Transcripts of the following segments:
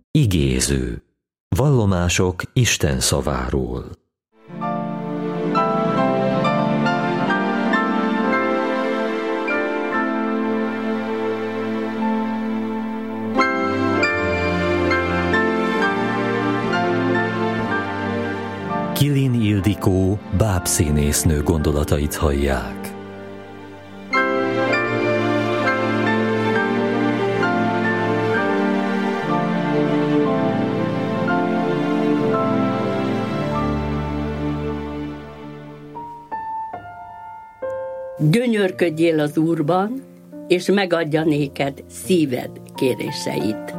Igéző. Vallomások Isten szaváról. Kilin Ildikó bábszínésznő gondolatait hallják. Gyönyörködjél az Úrban, és megadja néked szíved kéréseit.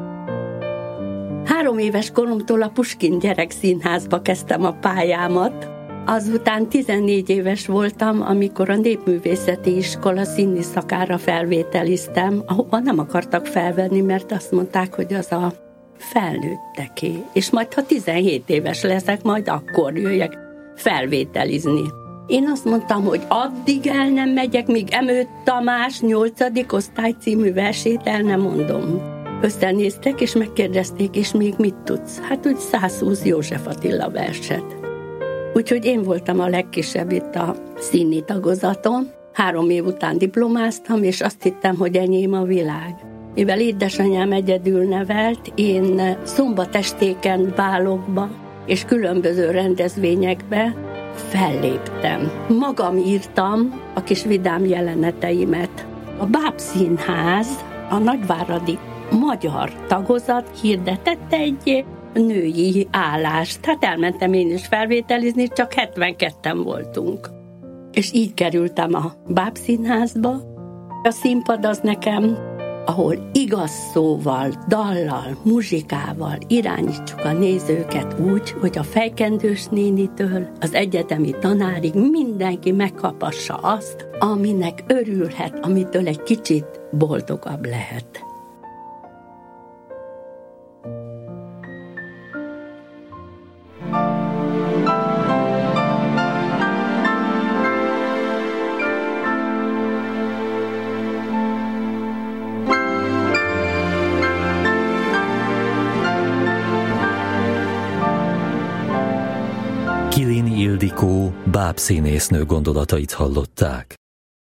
3 éves koromtól a Puskin Gyerekszínházba kezdtem a pályámat, azután 14 éves voltam, amikor a Népművészeti Iskola színi szakára felvételiztem, ahova nem akartak felvenni, mert azt mondták, hogy az a felnőtteké, és majd ha 17 éves leszek, majd akkor jöjjek felvételizni. Én azt mondtam, hogy addig el nem megyek, míg Emő Tamás 8. osztály című versét el nem mondom. Összenéztek, és megkérdezték, és még mit tudsz? Hát úgy 120 József Attila verset. Úgyhogy én voltam a legkisebb itt a színi tagozaton. 3 év után diplomáztam, és azt hittem, hogy enyém a világ. Mivel édesanyám egyedül nevelt, én szombatestéken, bálokba és különböző rendezvényekbe felléptem. Magam írtam a kis vidám jeleneteimet. A Bábszínház, a nagyváradi magyar tagozat hirdetett egy női állást. Hát elmentem én is felvételizni, csak 72-en voltunk. És így kerültem a Bábszínházba. A színpad az nekem, ahol igaz szóval, dallal, muzsikával irányítsuk a nézőket úgy, hogy a fejkendős nénitől az egyetemi tanárig mindenki megkapassa azt, aminek örülhet, amitől egy kicsit boldogabb lehet. Kilin Ildikó bábszínésznő gondolatait hallották.